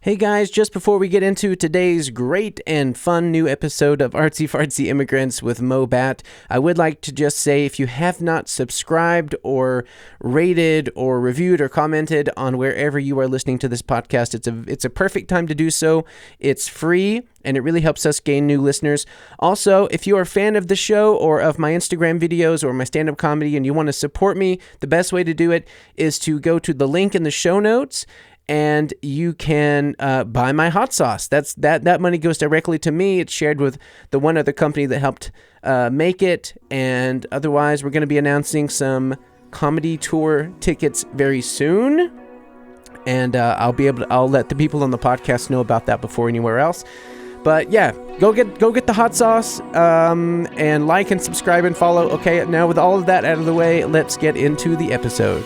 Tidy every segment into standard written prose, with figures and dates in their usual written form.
Hey guys, just before we get into today's great and fun new episode of Artsy Fartsy Immigrants with Mo Bat, I would like to just say if you have not subscribed or rated or reviewed or commented on wherever you are listening to this podcast, it's a perfect time to do so. It's free and it really helps us gain new listeners. Also, if you are a fan of the show or of my Instagram videos or my stand-up comedy and you want to support me, the best way to do it is to go to the link in the show notes and you can buy my hot sauce. That money goes directly to me. It's shared with the one other company that helped make it. And otherwise, we're going to be announcing some comedy tour tickets very soon. And I'll let the people on the podcast know about that before anywhere else. But yeah, go get the hot sauce and like and subscribe and follow. Okay, now with all of that out of the way, let's get into the episode.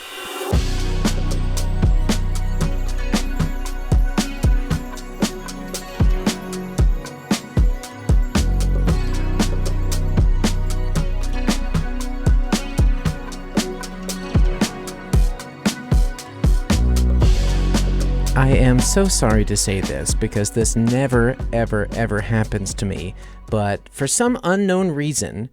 I am so sorry to say this because this never, ever, ever happens to me, but for some unknown reason,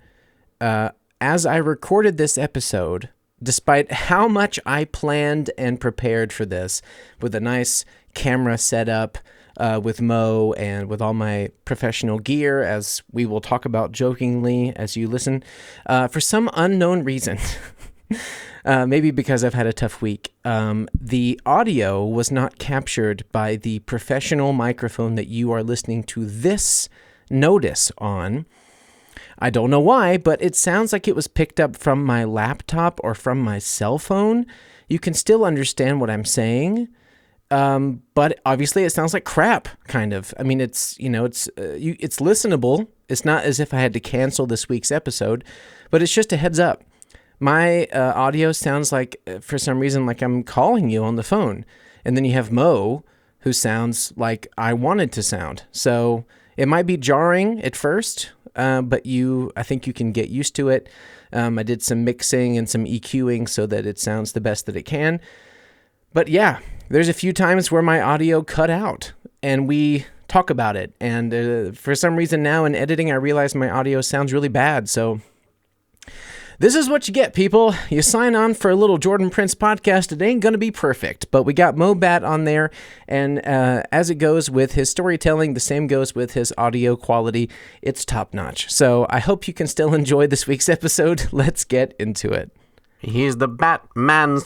as I recorded this episode, despite how much I planned and prepared for this with a nice camera setup with Mo and with all my professional gear, as we will talk about jokingly as you listen, for some unknown reason... maybe because I've had a tough week. The audio was not captured by the professional microphone that you are listening to this notice on. I don't know why, but it sounds like it was picked up from my laptop or from my cell phone. You can still understand what I'm saying, but obviously it sounds like crap, kind of. I mean, it's listenable. It's not as if I had to cancel this week's episode, but it's just a heads up. My audio sounds like, for some reason, like I'm calling you on the phone. And then you have Mo, who sounds like I wanted to sound. So it might be jarring at first, but I think you can get used to it. I did some mixing and some EQing so that it sounds the best that it can. But yeah, there's a few times where my audio cut out, and we talk about it. And for some reason now in editing, I realize my audio sounds really bad, so... This is what you get, people. You sign on for a little Jordan Prince podcast. It ain't going to be perfect, but we got Mo Bat on there, and as it goes with his storytelling, the same goes with his audio quality. It's top-notch. So I hope you can still enjoy this week's episode. Let's get into it. He's the Batman.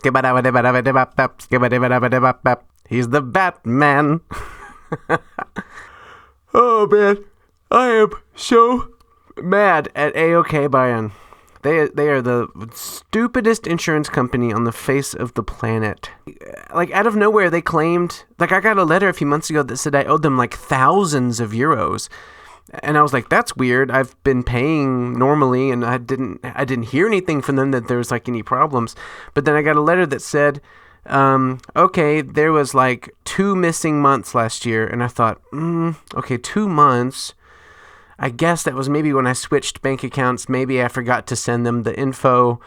He's the Batman. Oh, man. I am so mad at AOK Bayern. They are the stupidest insurance company on the face of the planet. Like, out of nowhere, they claimed... Like, I got a letter a few months ago that said I owed them, like, thousands of euros. And I was like, that's weird. I've been paying normally, and I didn't hear anything from them that there was, like, any problems. But then I got a letter that said, okay, there was, like, 2 missing months last year. And I thought, okay, 2 months... I guess that was maybe when I switched bank accounts. Maybe I forgot to send them the info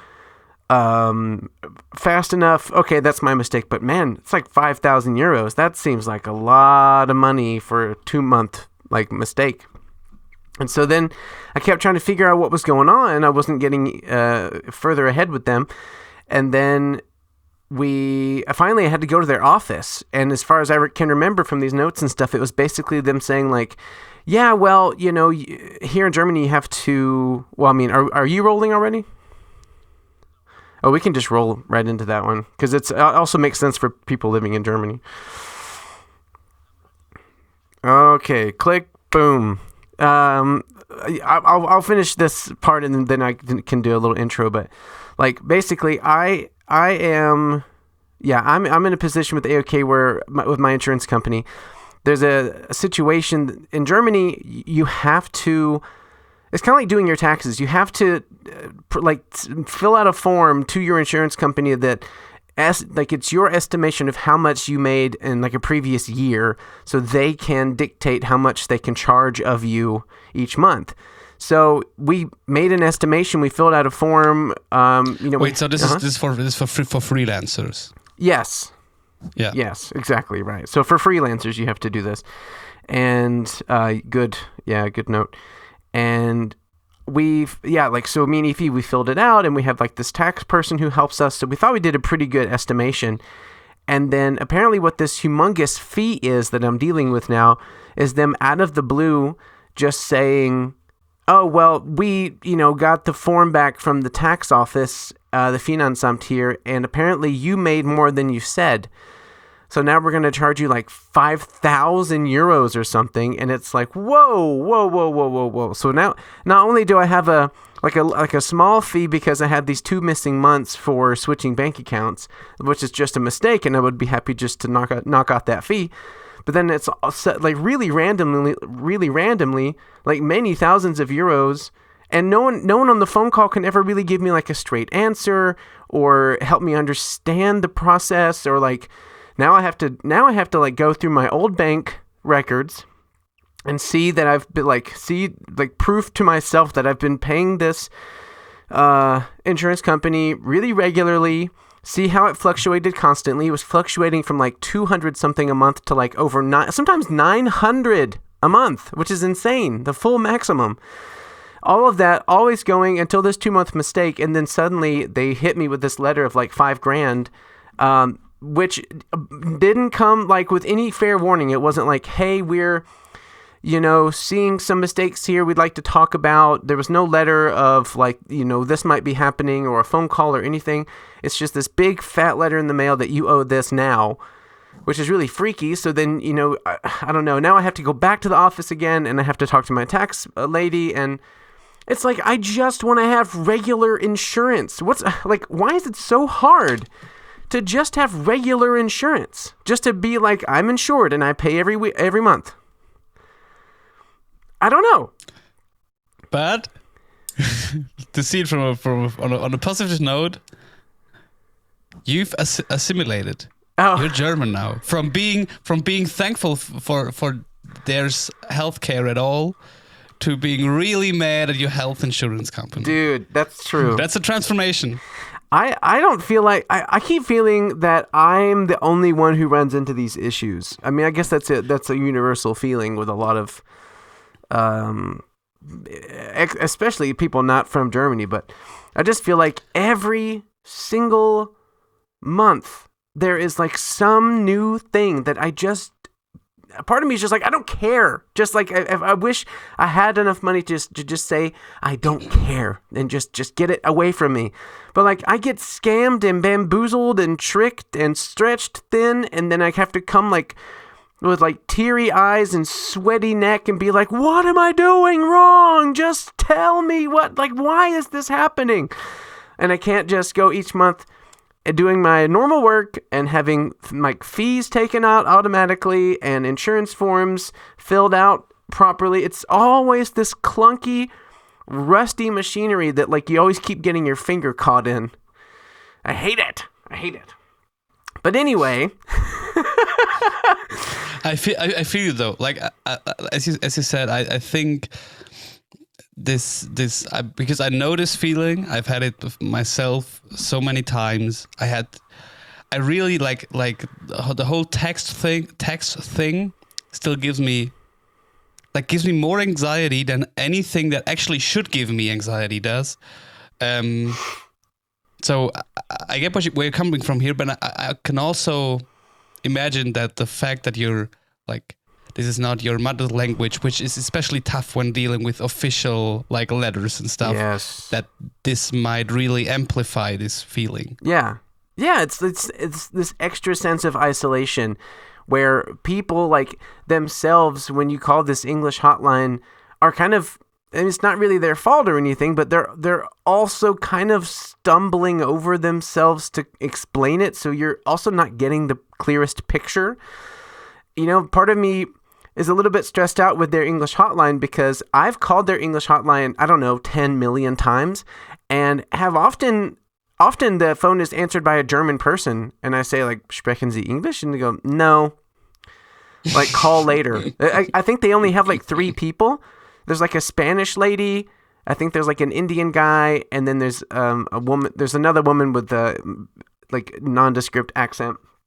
fast enough. Okay, that's my mistake. But man, it's like 5,000 euros. That seems like a lot of money for a 2-month mistake. And so then I kept trying to figure out what was going on. I wasn't getting further ahead with them. And then I had to go to their office. And as far as I can remember from these notes and stuff, it was basically them saying like, yeah, well, you know, here in Germany you have to... Well, I mean, are you rolling already? Oh, we can just roll right into that one. Because it also makes sense for people living in Germany. Okay, click, boom. I'll finish this part and then I can do a little intro. But, like, basically, I'm in a position with AOK where, with my insurance company... There's a situation in Germany, you have to, it's kind of like doing your taxes. You have to fill out a form to your insurance company that it's your estimation of how much you made in like a previous year, so they can dictate how much they can charge of you each month. So we made an estimation. We filled out a form. Wait, so this is for freelancers? Yes. Yeah. Yes, exactly right. So for freelancers, you have to do this. And good note. And so me and Ify, we filled it out, and we have like this tax person who helps us. So we thought we did a pretty good estimation. And then apparently what this humongous fee is that I'm dealing with now is them out of the blue just saying, oh, well, we, got the form back from the tax office, the Finanzamt here, and apparently you made more than you said. So now we're going to charge you like 5,000 euros or something. And it's like, whoa. So now not only do I have a small fee because I had these 2 missing months for switching bank accounts, which is just a mistake, and I would be happy just to knock out that fee. But then it's like really randomly, like many thousands of euros, and no one on the phone call can ever really give me like a straight answer or help me understand the process, or like now I have to like go through my old bank records and see that I've been proof to myself that I've been paying this insurance company really regularly. See how it fluctuated constantly. It was fluctuating from like 200 something a month to like sometimes 900 a month, which is insane. The full maximum. All of that always going until this 2-month mistake, and then suddenly they hit me with this letter of like $5,000, which didn't come like with any fair warning. It wasn't like, hey, we're seeing some mistakes here we'd like to talk about. There was no letter of like, this might be happening, or a phone call or anything. It's just this big fat letter in the mail that you owe this now, which is really freaky. So then, I don't know. Now I have to go back to the office again, and I have to talk to my tax lady, and it's like, I just want to have regular insurance. Why is it so hard to just have regular insurance? Just to be like, I'm insured and I pay every month. I don't know. But to see it from on a positive note, you've assimilated. Oh. You're German now. From being thankful for there's healthcare at all, to being really mad at your health insurance company. Dude, that's true. That's a transformation. I don't feel like I keep feeling that I'm the only one who runs into these issues. I mean, I guess that's a universal feeling with a lot of especially people not from Germany, but I just feel like every single month there is like some new thing that part of me is just like, I don't care. Just like I wish I had enough money to just say I don't care and just get it away from me. But like, I get scammed and bamboozled and tricked and stretched thin, and then I have to come like with like teary eyes and sweaty neck and be like, what am I doing wrong? Just tell me why is this happening? And I can't just go each month doing my normal work and having like fees taken out automatically and insurance forms filled out properly. It's always this clunky, rusty machinery that like you always keep getting your finger caught in. I hate it. But anyway, I feel you though. Like as you said, I think because I know this feeling. I've had it myself so many times. I really like the whole text thing still gives me more anxiety than anything that actually should give me anxiety does. So I get where you're coming from here, but I can also imagine that the fact that you're like, this is not your mother language, which is especially tough when dealing with official like letters and stuff. Yes. That this might really amplify this feeling. Yeah. It's this extra sense of isolation where people like themselves, when you call this English hotline, are kind of, and it's not really their fault or anything, but they're also kind of stumbling over themselves to explain it. So you're also not getting the clearest picture. Part of me is a little bit stressed out with their English hotline because I've called their English hotline, 10 million times, and have often the phone is answered by a German person, and I say like, sprechen Sie English? And they go, no, like call later. I think they only have like 3 people. There's like a Spanish lady, I think there's like an Indian guy, and then there's a woman. There's another woman with a like nondescript accent.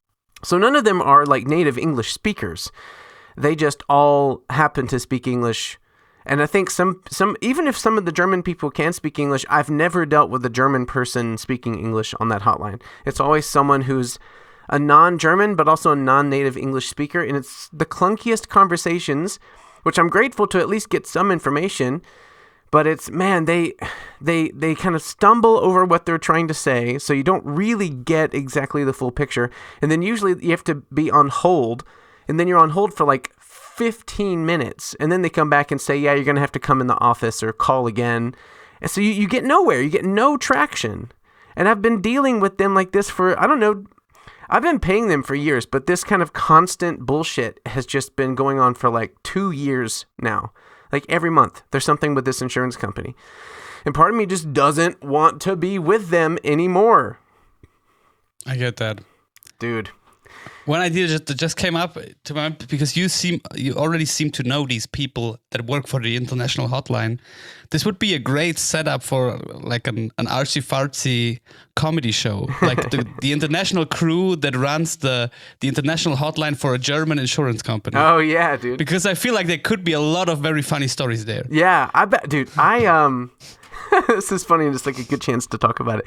So none of them are like native English speakers. They just all happen to speak English. And I think some even if some of the German people can speak English, I've never dealt with a German person speaking English on that hotline. It's always someone who's a non-German but also a non-native English speaker, and it's the clunkiest conversations, which I'm grateful to at least get some information. But it's, man, they kind of stumble over what they're trying to say, so you don't really get exactly the full picture. And then usually you have to be on hold, and then you're on hold for like 15 minutes, and then they come back and say, yeah, you're going to have to come in the office or call again. And so you get nowhere. You get no traction. And I've been dealing with them like this for, I don't know, I've been paying them for years, but this kind of constant bullshit has just been going on for like 2 years now. Like every month, there's something with this insurance company. And part of me just doesn't want to be with them anymore. I get that. Dude. One idea just came up to my mind because you already seem to know these people that work for the international hotline. This would be a great setup for like an artsy-fartsy comedy show, like the international crew that runs the international hotline for a German insurance company. Oh yeah, dude. Because I feel like there could be a lot of very funny stories there. Yeah, I bet, dude. This is funny and just like a good chance to talk about it.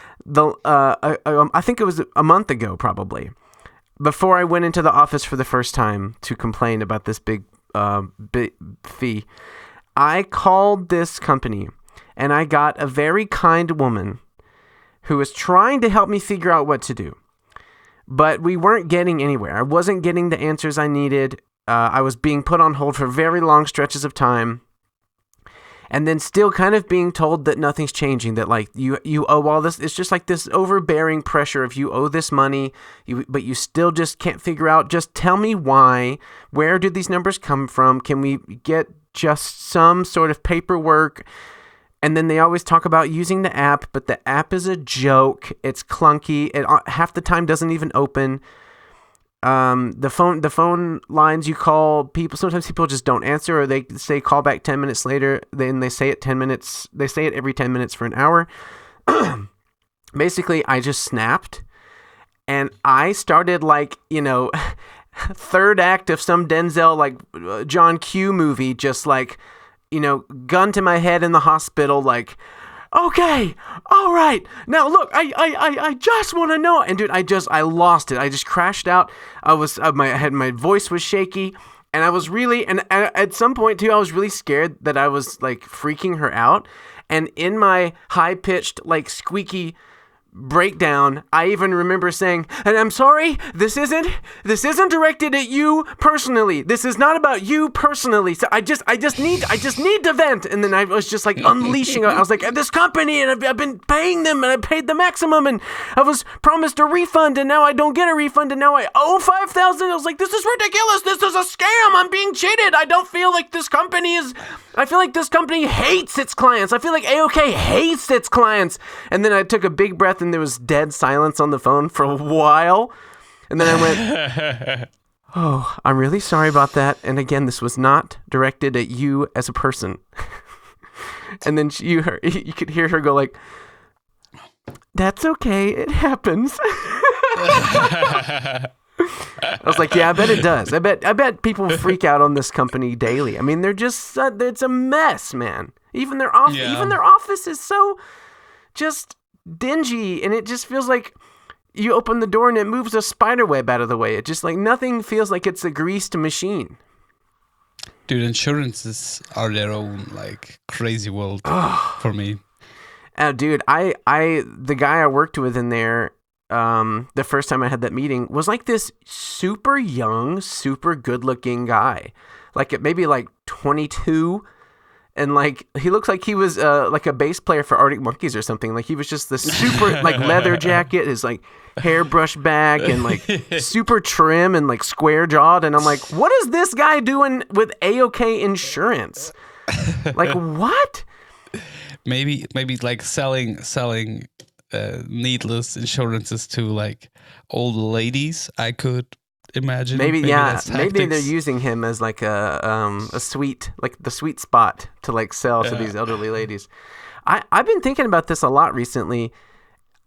I think it was a month ago, probably. Before I went into the office for the first time to complain about this big fee, I called this company and I got a very kind woman who was trying to help me figure out what to do. But we weren't getting anywhere. I wasn't getting the answers I needed. I was being put on hold for very long stretches of time. And then still kind of being told that nothing's changing, that like you owe all this. It's just like this overbearing pressure of you owe this money, but you still just can't figure out. Just tell me why. Where did these numbers come from? Can we get just some sort of paperwork? And then they always talk about using the app, but the app is a joke. It's clunky. It half the time doesn't even open. The phone lines you call people, sometimes people just don't answer, or they say call back 10 minutes later, then they say it 10 minutes, they say it every 10 minutes for an hour. Basically, I just snapped and I started like, third act of some Denzel, like John Q movie, just like, gun to my head in the hospital, like, okay, all right. Now look, I just want to know. And dude, I lost it. I just crashed out. My voice was shaky, and I was really, and at some point too, I was really scared that I was like freaking her out. And in my high pitched, like squeaky breakdown, I even remember saying, and I'm sorry, this isn't directed at you personally. This is not about you personally. So I just need to vent. And then I was just like unleashing. I was like, this company, and I've been paying them, and I paid the maximum, and I was promised a refund, and now I don't get a refund, and now I owe $5,000. I was like, this is ridiculous. This is a scam. I'm being cheated. I feel like this company hates its clients. I feel like AOK hates its clients. And then I took a big breath, and there was dead silence on the phone for a while. And then I went, oh, I'm really sorry about that. And again, this was not directed at you as a person. And then you could hear her go like, that's okay. It happens. I was like, yeah, I bet it does. I bet people freak out on this company daily. I mean, they're just, it's a mess, man. Even their office is so just dingy, and it just feels like you open the door and it moves a spider web out of the way. It just like nothing feels like it's a greased machine. Dude, insurances are their own like crazy world for me. Dude, the guy I worked with in there, the first time I had that meeting was like this super young, super good looking guy, like maybe like 22. And like he looks like he was like a bass player for Arctic Monkeys or something. Like he was just the super like leather jacket, his like hair brushed back, and like super trim and like square jawed. And I'm like, what is this guy doing with AOK Insurance? Like what? Maybe like selling needless insurances to like old ladies. I could imagine. Maybe they're using him as like a sweet, like the sweet spot to like sell to these elderly ladies. I've been thinking about this a lot recently.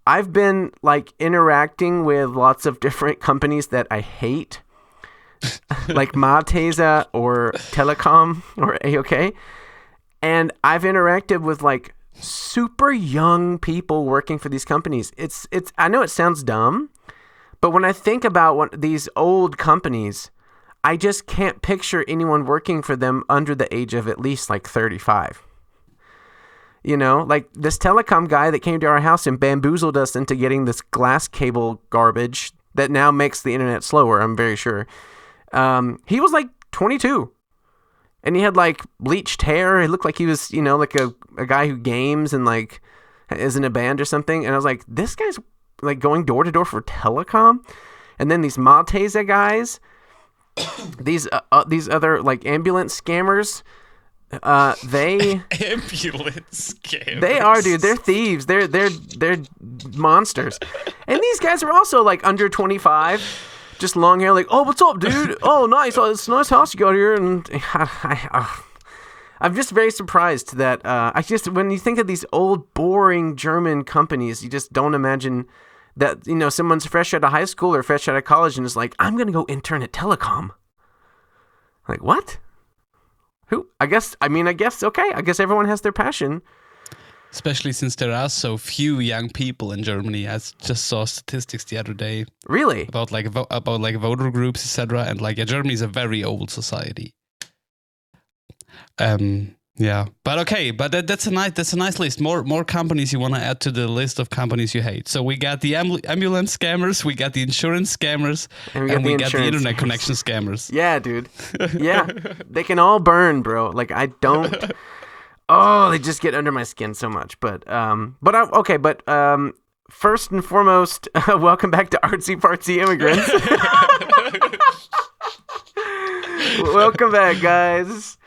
I've been like interacting with lots of different companies that I hate, like Malteser or Telecom or AOK. And I've interacted with like super young people working for these companies. It's I know it sounds dumb, but when I think about these old companies, I just can't picture anyone working for them under the age of at least like 35. You know, like this telecom guy that came to our house and bamboozled us into getting this glass cable garbage that now makes the internet slower, I'm very sure. He was like 22. And he had like bleached hair. He looked like he was, you know, like a guy who games and like is in a band or something. And I was like, this guy's like going door to door for telecom. And then these Malteser guys, these other like ambulance scammers, they ambulance scammers. They are, dude. They're thieves. They're monsters. And these guys are also like under 25. Just long hair, like, oh, what's up, dude? Oh, nice. Oh, it's a nice house you got here. And I'm just very surprised that when you think of these old, boring German companies, you just don't imagine that, you know, someone's fresh out of high school or fresh out of college and is like, I'm going to go intern at Telecom. Like, what? Who? I guess, okay. I guess everyone has their passion. Especially since there are so few young people in Germany. I just saw statistics the other day. Really? About voter groups, etc. And like, Germany is a very old society. Yeah, but okay, but that's a nice list. More companies you want to add to the list of companies you hate. So we got the ambulance scammers, we got the insurance scammers, and we got the internet connection scammers. Yeah, dude. Yeah, they can all burn, bro. Like I don't. Oh, they just get under my skin so much. But first and foremost, welcome back to Artsy Fartsy Immigrants. Welcome back, guys.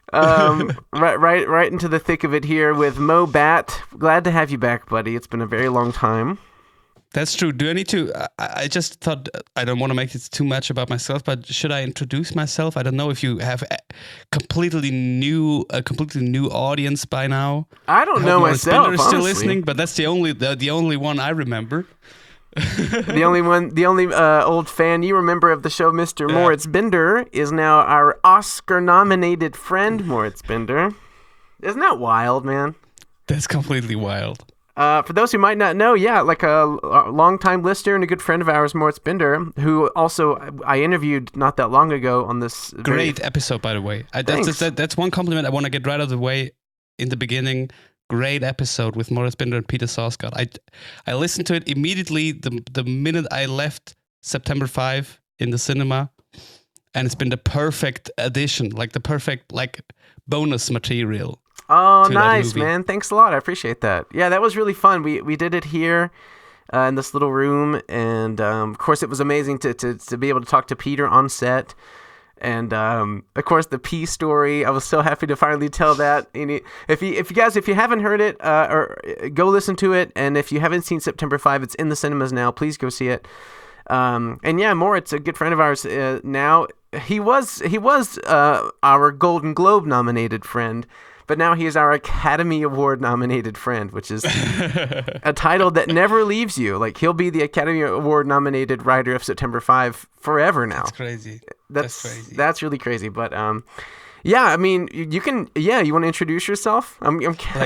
Right into the thick of it here with Mo Bat. Glad to have you back, buddy. It's been a very long time. That's true. Do I need to? I just thought I don't want to make it too much about myself, but should I introduce myself? I don't know if you have a completely new audience by now. I don't know myself. Honestly. Still listening, but that's the only one I remember. the only old fan you remember of the show, Mr. Moritz Binder, is now our Oscar-nominated friend, Moritz Binder. Isn't that wild, man? That's completely wild. For those who might not know, like a longtime listener and a good friend of ours, Moritz Binder, who also I interviewed not that long ago on this great episode, by the way. That's one compliment I want to get right out of the way in the beginning. Great episode with Moritz Binder and Peter Sarsgaard. I listened to it immediately the minute I left September 5 in the cinema, and it's been the perfect addition, like the perfect bonus material. Oh, nice, man. Thanks a lot. I appreciate that. Yeah, that was really fun. We did it here in this little room, and of course it was amazing to be able to talk to Peter on set. And of course the P story, I was so happy to finally tell that. And if you haven't heard it, or go listen to it, and if you haven't seen September 5, it's in the cinemas now. Please go see it. And yeah, Moritz, a good friend of ours now. He was our Golden Globe nominated friend. But now he is our Academy Award nominated friend, which is a title that never leaves you. Like, he'll be the Academy Award nominated writer of September 5 forever now. That's crazy. That's crazy. That's really crazy. But yeah, I mean, you can. Yeah, you want to introduce yourself? I'm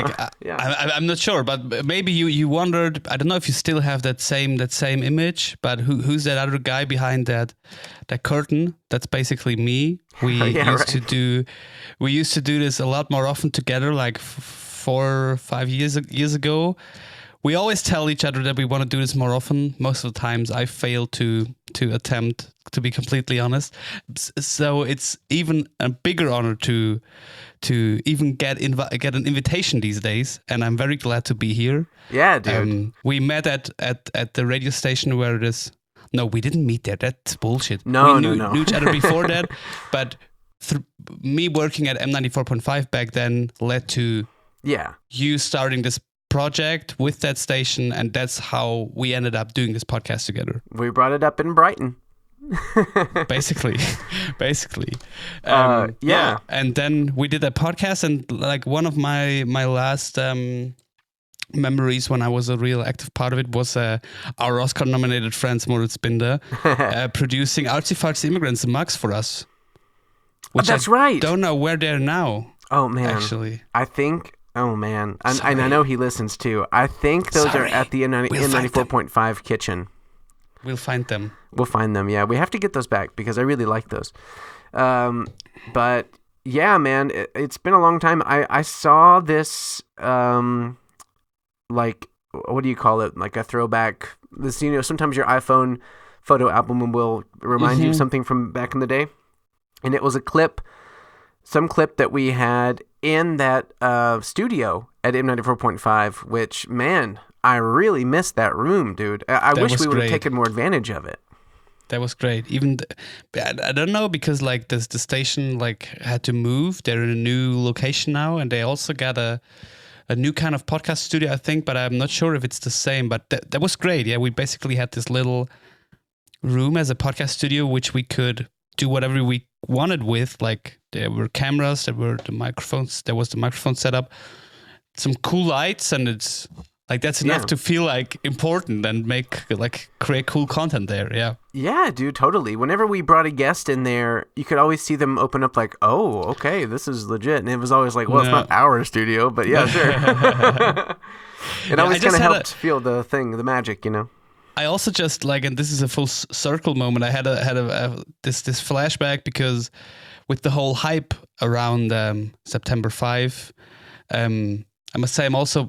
not sure, but maybe you wondered. I don't know if you still have that same used but who's that other guy behind that curtain? That's basically me. We used to do this a lot more often together, like 4 or 5 years ago. We always tell each other that we want to do this more often. Most of the times I fail to attempt, to be completely honest. So it's even a bigger honor to even get an invitation these days, and I'm very glad to be here. Yeah, dude. We met at the radio station where it is. No, we didn't meet there. That's bullshit. No. We knew each other before that, but me working at M94.5 back then led to you starting this project with that station, and that's how we ended up doing this podcast together. We brought it up in Brighton. basically. And then we did a podcast, and like one of my last memories when I was a real active part of it was our Oscar-nominated friends Moritz Binder producing Artsy Fartsy Immigrants and Mugs for us. Which That's I right. Don't know where they're now. Oh man, actually, I think. Oh man, and I know he listens too. I think those are at the N94.5 kitchen. We'll find them. We'll find them. Yeah, we have to get those back because I really like those. But yeah, man, it's been a long time. I saw this. Like, what do you call it? Like a throwback. This, sometimes your iPhone photo album will remind you of something from back in the day. And it was some clip that we had in that studio at M94.5, which, man, I really missed that room, dude. I wish we would have taken more advantage of it. That was great. Even I don't know, because like the station like had to move. They're in a new location now, and they also got a new kind of podcast studio, I think, but I'm not sure if it's the same. But that was great. Yeah, we basically had this little room as a podcast studio, which we could do whatever we wanted with. Like there were cameras, there were the microphones, there was the microphone setup, some cool lights, and it's like that's enough to feel like important and create cool content there. Yeah. Yeah, dude, totally. Whenever we brought a guest in there, you could always see them open up like, oh, okay, this is legit. And it was always like, well, it's not our studio, but yeah, sure. It always kind of helped feel the magic, I also just and this is a full circle moment. I had this flashback because with the whole hype around September 5, I must say I'm also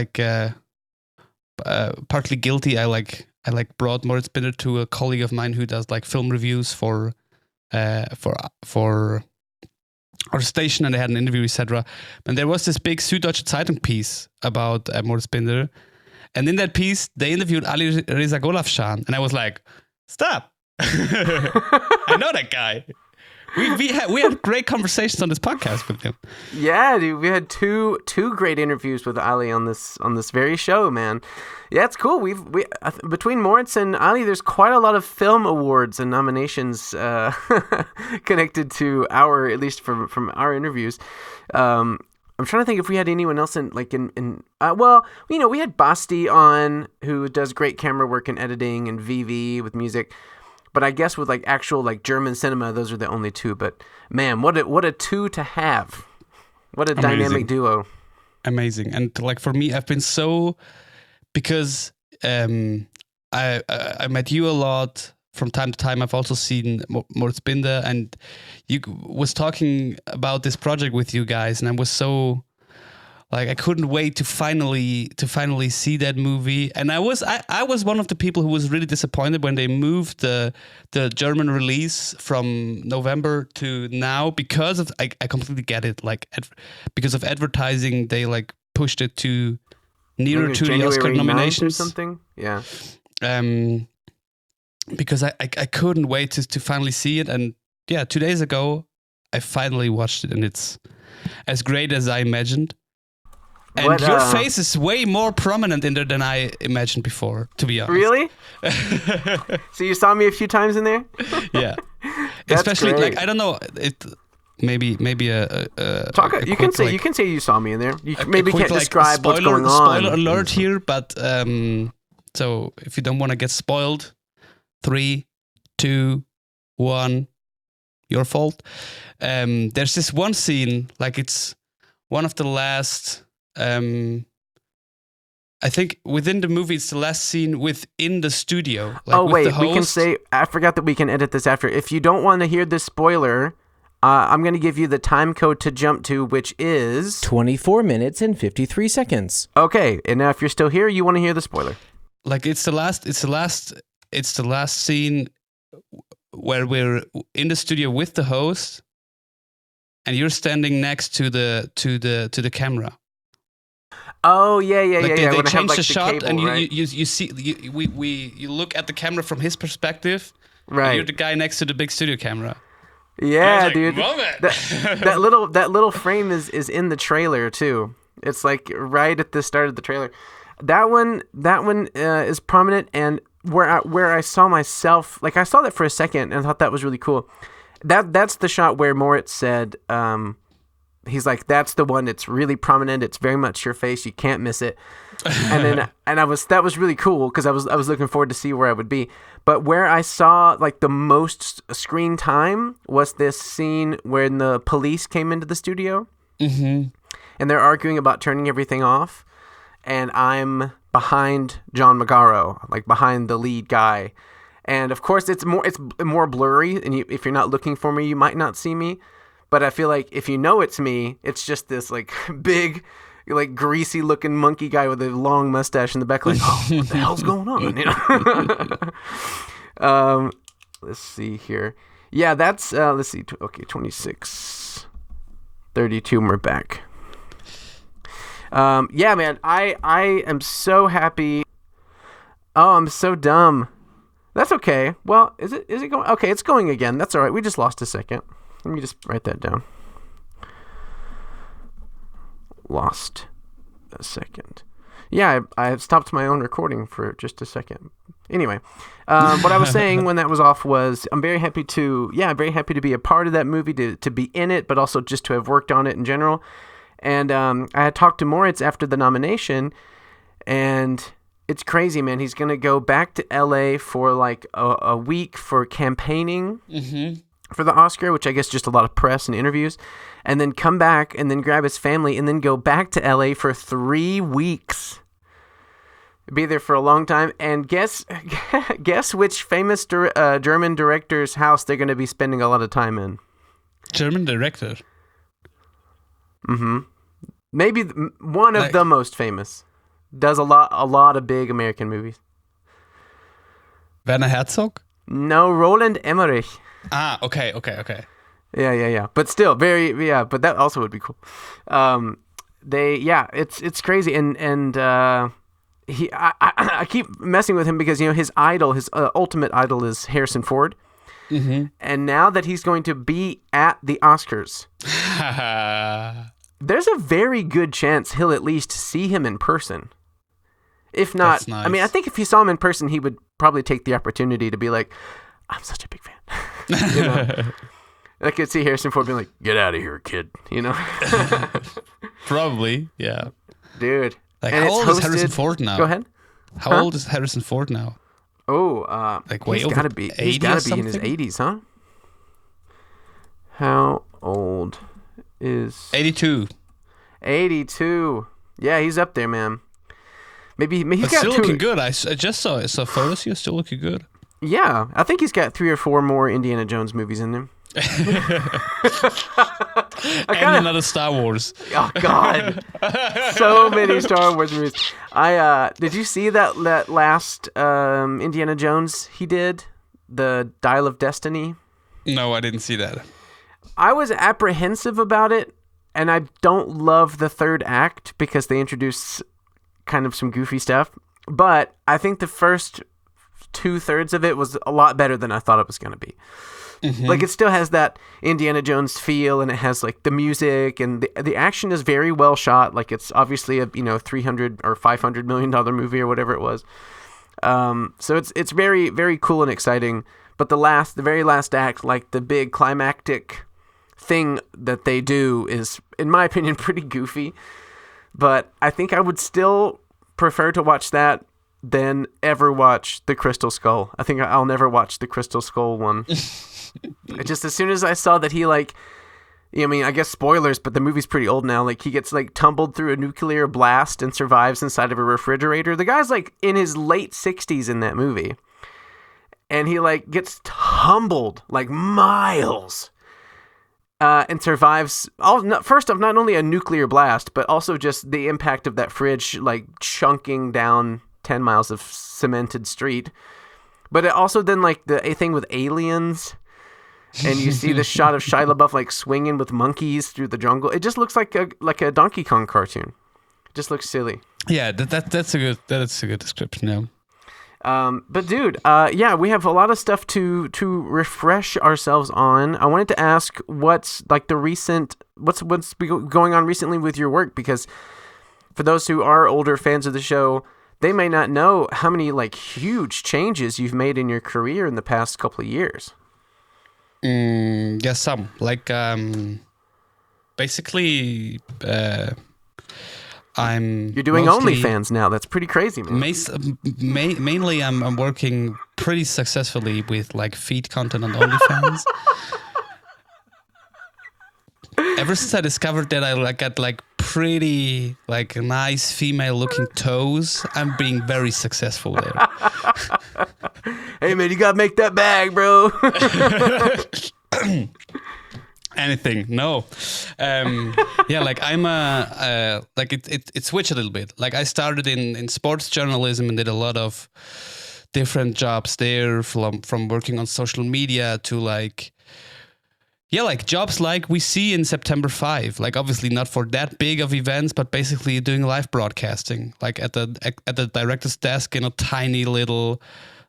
partly guilty. I brought Moritz Binder to a colleague of mine who does like film reviews for our station, and they had an interview, etc. And there was this big Süddeutsche Zeitung piece about Moritz Binder. And in that piece, they interviewed Ali Reza Golafshan. And I was like, stop. I know that guy. We had great conversations on this podcast with him. Yeah, dude. We had two great interviews with Ali on this very show, man. Yeah, it's cool. We between Moritz and Ali, there's quite a lot of film awards and nominations connected to at least from our interviews. I'm trying to think if we had anyone else we had Basti on, who does great camera work and editing, and VV with music. But I guess with actual German cinema, those are the only two. But man, what a two to have. What a dynamic duo. Amazing. And for me, I've been because I met you a lot. From time to time, I've also seen Moritz Binder, and you was talking about this project with you guys, and I was so I couldn't wait to finally see that movie. And I was one of the people who was really disappointed when they moved the German release from November to now, because of I completely get it. Because of advertising, they pushed it to nearer to the Oscar nominations or something. Yeah. Because I couldn't wait to finally see it. And yeah, 2 days ago, I finally watched it, and it's as great as I imagined. And your face is way more prominent in there than I imagined before, to be honest. Really? So you saw me a few times in there? Yeah. Especially, great. I don't know, maybe a you can say you saw me in there. You maybe can't describe what's going on. Spoiler alert here, but so if you don't want to get spoiled, 3, 2, 1, your fault. There's this one scene, it's one of the last. I think within the movie, it's the last scene within the studio. We can say. I forgot that we can edit this after. If you don't want to hear this spoiler, I'm going to give you the time code to jump to, which is 24 minutes and 53 seconds. Okay, and now if you're still here, you want to hear the spoiler. It's the last scene where we're in the studio with the host, and you're standing next to the camera. Oh yeah. They change the shot, cable, and you see you look at the camera from his perspective. Right. You're the guy next to the big studio camera. Yeah, dude. That little frame is in the trailer too. It's right at the start of the trailer. That one is prominent, and where I saw myself, I saw that for a second and I thought that was really cool. That's the shot where Moritz said, he's like, that's the one that's really prominent. It's very much your face. You can't miss it. And then that was really cool because I was looking forward to see where I would be. But where I saw like the most screen time was this scene when the police came into the studio, and they're arguing about turning everything off, and I'm behind John Magaro, like behind the lead guy. And of course, it's more blurry, and if you're not looking for me, you might not see me. But I feel like if you know it's me, it's just this like big, like greasy looking monkey guy with a long mustache in the back, like, oh, what the hell's going on? You know? Let's see here. Yeah, that's let's see. Okay, 26, 32. We're back. Yeah, man, I am so happy. Oh, I'm so dumb. That's okay. Well, is it going? Okay, it's going again. That's all right. We just lost a second. Let me just write that down. Lost a second. Yeah, I stopped my own recording for just a second. Anyway, what I was saying when that was off was I'm very happy to be a part of that movie, to be in it, but also just to have worked on it in general. And I had talked to Moritz after the nomination, and it's crazy, man. He's going to go back to LA for like a week for campaigning for the Oscar, which I guess just a lot of press and interviews, and then come back and then grab his family and then go back to LA for 3 weeks. Be there for a long time. And guess which famous German director's house they're going to be spending a lot of time in. German director? Maybe one of the most famous. Does a lot of big American movies. Werner Herzog? No, Roland Emmerich. Ah, okay. Yeah. But still, but that also would be cool. It's crazy, and I keep messing with him because, you know, his idol, his ultimate idol is Harrison Ford. And now that he's going to be at the Oscars, there's a very good chance he'll at least see him in person. If not, That's nice. I mean, I think if he saw him in person, he would probably take the opportunity to be like, I'm such a big fan. You know? I could see Harrison Ford being like, get out of here, kid. You know? Probably, yeah. Dude. Like, and how old is Harrison Ford now? Go ahead. How old is Harrison Ford now? Oh, like way he's over got to be 80 in his something? 80s, huh? How old is 82. 82? Yeah, he's up there, man. Maybe he's But got still two. looking good. I just saw photos here. Still looking good. Yeah, I think he's got 3 or 4 more Indiana Jones movies in him. And another Star Wars. Oh God, so many Star Wars movies. Did you see that last Indiana Jones he did, the Dial of Destiny? No, I didn't see that. I was apprehensive about it, and I don't love the third act because they introduce kind of some goofy stuff. But I think the first 2/3 of it was a lot better than I thought it was going to be. Like, it still has that Indiana Jones feel, and it has like the music, and the action is very well shot. Like, it's obviously a $300 or $500 million movie or whatever it was. So it's very, very cool and exciting. But the very last act, like the big climactic thing that they do, is, in my opinion, pretty goofy. But I think I would still prefer to watch that than ever watch The Crystal Skull. I think I'll never watch The Crystal Skull one. Just as soon as I saw that he, like, I mean, I guess spoilers, but the movie's pretty old now. Like, he gets, like, tumbled through a nuclear blast and survives inside of a refrigerator. The guy's, like, in his late 60s in that movie. And he, like, gets tumbled, like, miles. And survives, first off, not only a nuclear blast, but also just the impact of that fridge, like, chunking down 10 miles of cemented street. But it also then, like, the thing with aliens, and you see the shot of Shia LaBeouf, like, swinging with monkeys through the jungle. It just looks like a Donkey Kong cartoon. It just looks silly. Yeah, that's a good description. Yeah. But dude, we have a lot of stuff to refresh ourselves on. I wanted to ask what's been going on recently with your work, because for those who are older fans of the show, they may not know how many, like, huge changes you've made in your career in the past couple of years. Yes, some. Like, basically, I'm. You're doing mostly- OnlyFans now. That's pretty crazy, man. Mainly, I'm working pretty successfully with like feed content on OnlyFans. Ever since I discovered that I got like pretty like nice female-looking toes, I'm being very successful there. Hey, man, you gotta make that bag, bro. Anything? No. Yeah, like I'm like it switched a little bit. Like I started in sports journalism and did a lot of different jobs there, from working on social media to like jobs like we see in September 5. Like obviously not for that big of events, but basically doing live broadcasting, like at the director's desk in a tiny little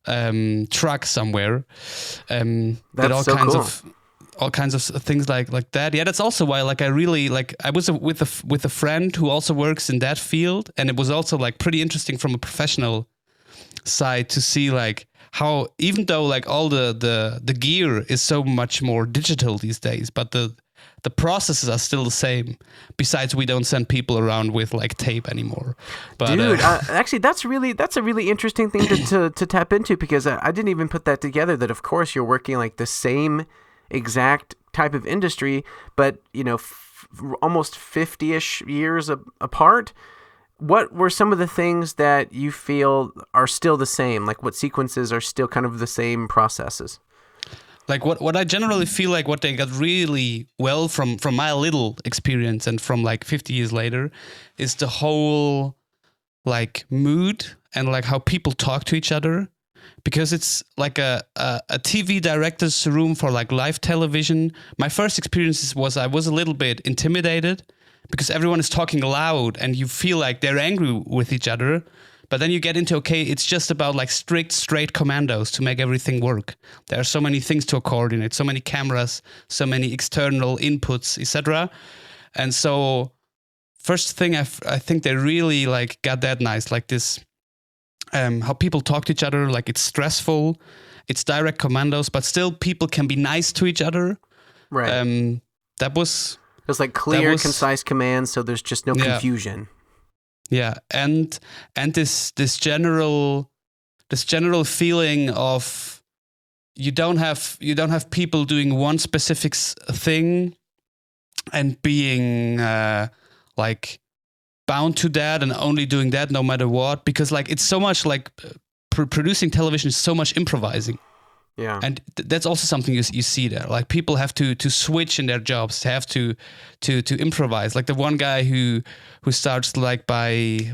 truck somewhere. Did That's so cool. all kinds of things like that. Yeah, that's also why like I really like I was with a friend who also works in that field, and it was also like pretty interesting from a professional side to see like how, even though like all the gear is so much more digital these days, but the processes are still the same. Besides, we don't send people around with like tape anymore. But, Dude, actually, that's a really interesting thing to tap into, because I didn't even put that together. That of course you're working like the same exact type of industry, but you know, almost 50-ish years apart. What were some of the things that you feel are still the same? Like what sequences are still kind of the same processes? Like what I generally feel like what they got really well from my little experience and from like 50 years later is the whole like mood and like how people talk to each other. Because it's like a TV director's room for like live television. My first experience was I was a little bit intimidated because everyone is talking loud and you feel like they're angry with each other. But then you get into, okay, it's just about like strict, straight commandos to make everything work. There are so many things to coordinate, so many cameras, so many external inputs, etc. And so first thing I think they really like got that nice, like this, how people talk to each other, like it's stressful, it's direct commandos, but still people can be nice to each other. Right. That was... It's like clear, concise commands, so there's just no confusion. Yeah, and this general feeling of you don't have people doing one specific thing and being like bound to that and only doing that no matter what, because like it's so much like producing television is so much improvising. Yeah, and that's also something you see there. Like people have to switch in their jobs, have to improvise. Like the one guy who starts like by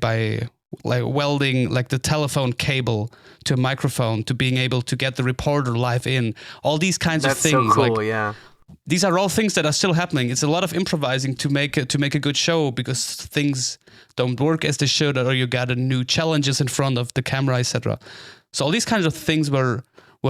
like welding like the telephone cable to a microphone to being able to get the reporter live in. All these kinds of things. That's so cool. Like, yeah. These are all things that are still happening. It's a lot of improvising to make a good show, because things don't work as they should, or you got new challenges in front of the camera, etc. So all these kinds of things were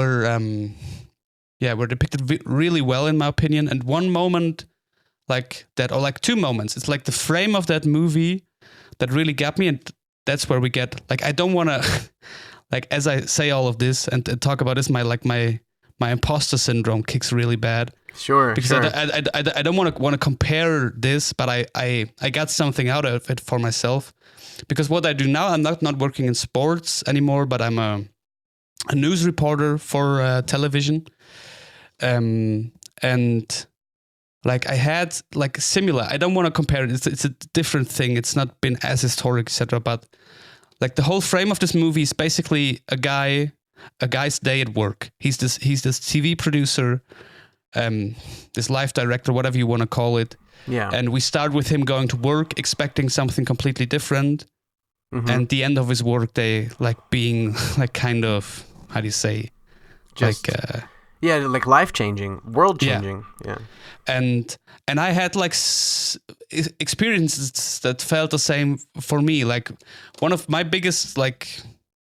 depicted really well in my opinion. And one moment like that, or like two moments, it's like the frame of that movie that really got me, and that's where we get like, I don't want to like, as I say all of this and talk about this, my imposter syndrome kicks really bad. Sure, because sure. I don't want to compare this, but I got something out of it for myself, because what I do now, I'm not working in sports anymore, but I'm a news reporter for television, and like I had like similar. I don't want to compare it. It's a different thing. It's not been as historic, etc. But like the whole frame of this movie is basically a guy's day at work. He's this TV producer, this live director, whatever you want to call it. Yeah. And we start with him going to work, expecting something completely different. Mm-hmm. And the end of his work day, like being like kind of, how do you say? Just, like life changing, world changing. Yeah. And I had like experiences that felt the same for me. Like one of my biggest like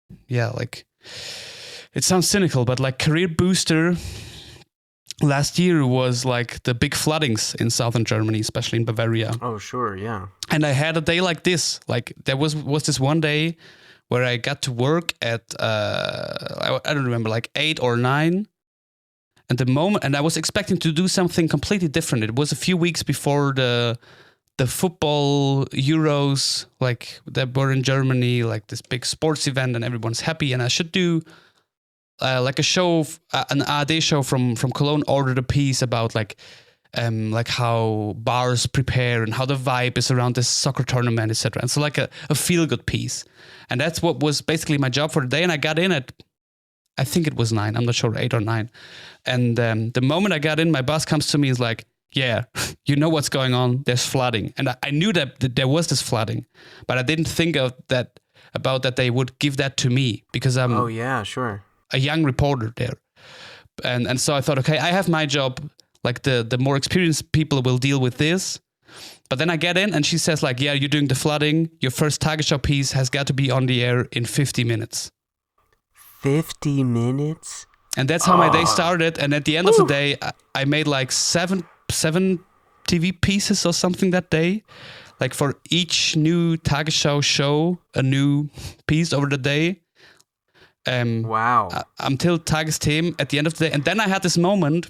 it sounds cynical, but like career booster last year was like the big floodings in southern Germany, especially in Bavaria. Oh, sure, yeah. And I had a day like this. Like there was this one day where I got to work at I don't remember, like 8 or 9, And the moment, and I was expecting to do something completely different. It was a few weeks before the football Euros, like that were in Germany, like this big sports event, and everyone's happy. And I should do like a show, an ARD show from Cologne, ordered a piece about like how bars prepare and how the vibe is around this soccer tournament, etc. And so like a feel good piece. And that's what was basically my job for the day. And I got in at, I think it was 9, I'm not sure, 8 or 9. And the moment I got in, my boss comes to me and is like, yeah, you know what's going on. There's flooding. And I knew that there was this flooding, but I didn't think about that they would give that to me because I'm Oh yeah, sure. a young reporter there. And so I thought, okay, I have my job. Like the more experienced people will deal with this. But then I get in and she says like, yeah, you're doing the flooding. Your first Tagesschau piece has got to be on the air in 50 minutes. 50 minutes? And that's how my day started. And at the end of the day, I made like seven TV pieces or something that day. Like for each new Tagesschau show, a new piece over the day. Wow. Until Tagesthemen at the end of the day. And then I had this moment,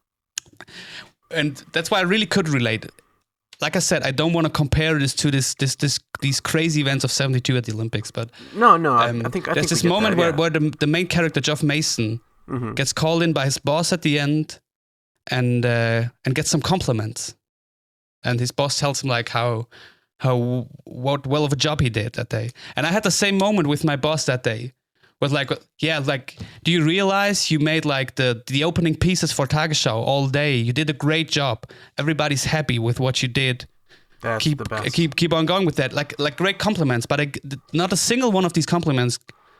and that's why I really could relate. Like I said, I don't want to compare this to these crazy events of 72 at the Olympics, but no, I think there's this we get moment that, where the main character, Geoff Mason, gets called in by his boss at the end and gets some compliments. And his boss tells him like what well of a job he did that day. And I had the same moment with my boss that day. Was like, yeah, like, do you realize you made like the opening pieces for Tagesschau all day? You did a great job. Everybody's happy with what you did. That's keep the best. keep on going with that. Like great compliments, but not a single one of these compliments